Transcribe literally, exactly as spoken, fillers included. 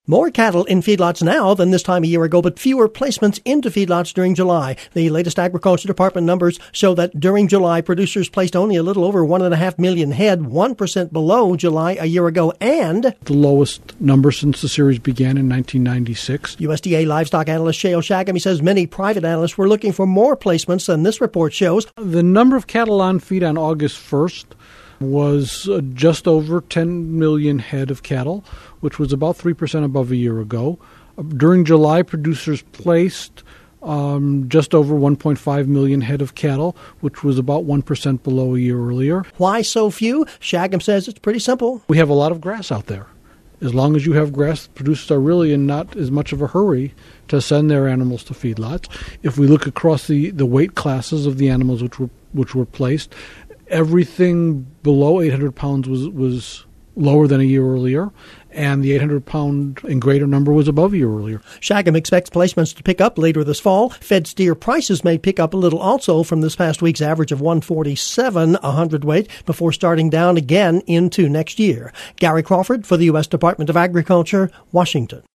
More cattle in feedlots now than this time a year ago, but fewer placements into feedlots during July. The latest Agriculture Department numbers show that during July, producers placed only a little over one and a half million head, one percent below July a year ago, and the lowest number since the series began in nineteen ninety-six. U S D A livestock analyst Shale Shagami says many private analysts were looking for more placements than this report shows. The number of cattle on feed on August first was uh, just over ten million head of cattle, which was about three percent above a year ago. Uh, during July, producers placed um, just over one point five million head of cattle, which was about one percent below a year earlier. Why so few? Shagam says it's pretty simple. We have a lot of grass out there. As long as you have grass, producers are really in not as much of a hurry to send their animals to feedlots. If we look across the, the weight classes of the animals which were which were placed, everything below eight hundred pounds was, was lower than a year earlier, and the eight hundred pound and greater number was above a year earlier. Shagam expects placements to pick up later this fall. Fed steer prices may pick up a little also from this past week's average of one forty-seven a hundredweight before starting down again into next year. Gary Crawford for the U S Department of Agriculture, Washington.